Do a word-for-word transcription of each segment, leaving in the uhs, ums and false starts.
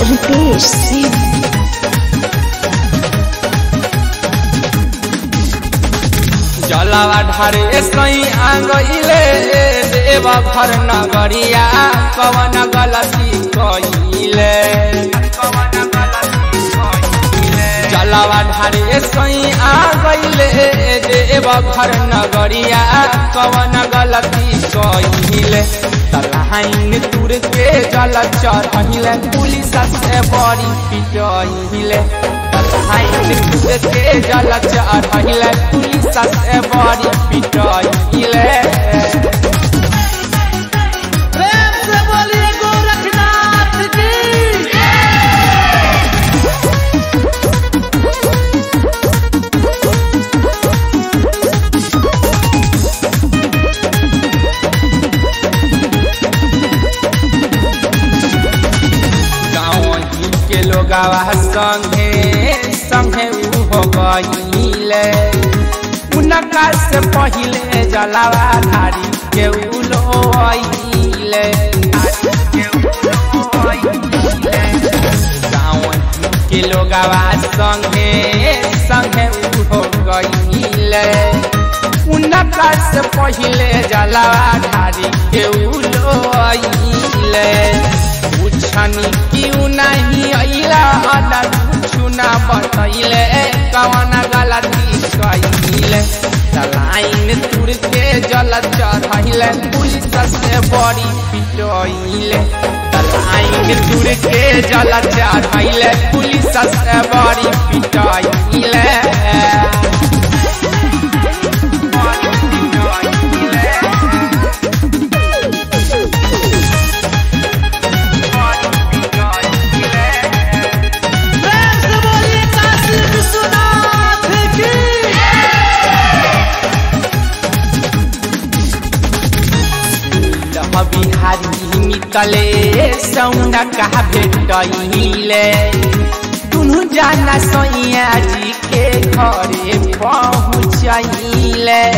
रितेश सिंह। जलावा ढारे सही आंगइले देव घर नगरिया कवन गलती कइले जलावा ढारे सही आंगइले देव घर नगरिया कवन गलती कइले तलाइन तुर के जल चढ़िले पुलिस से बड़ी पिटइले तलाइन तुर के जल चढ़िले पुलिस से बड़ी पिटइले। प्रेम से बोलिए गोरखनाथ की। के लोगावा संगे संगे हो गईले उनका से पहिले जलावा धारी के उलोइले गाँव के लोगावा संगे संगे हो गईले उनका से पहिले जलावा धारी के उलोइले पूछनी क्यों नहीं अइला अना चुना बतइले कवन गलती कइले तलाइन तुर के जल चढ़िले पुलिस से बड़ी पिटइले तलाइन तुर के जल चढ़िले पुलिस से बड़ी पिटइले। बिहारी निकले सौना कहा भेटइले दुनू जाना सैया जी के घरे पहुँचइले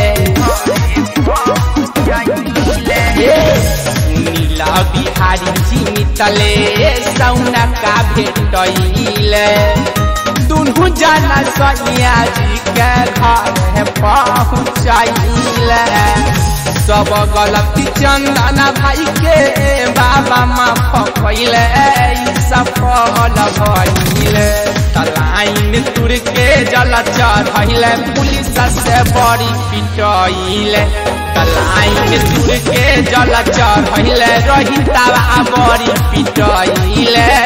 नीला बिहारी जी निकले सौना का भेटइले दुनू जाना सैया जी के घरे पहुँचइले सब गलती चंदना भाई के बाबा माफ कइले सफल भइले तलाइन तुर के जल चढ़िले पुलिस से बड़ी पिटइले तलाइन तुर के जल चढ़िले रहिता बड़ी पिटइले।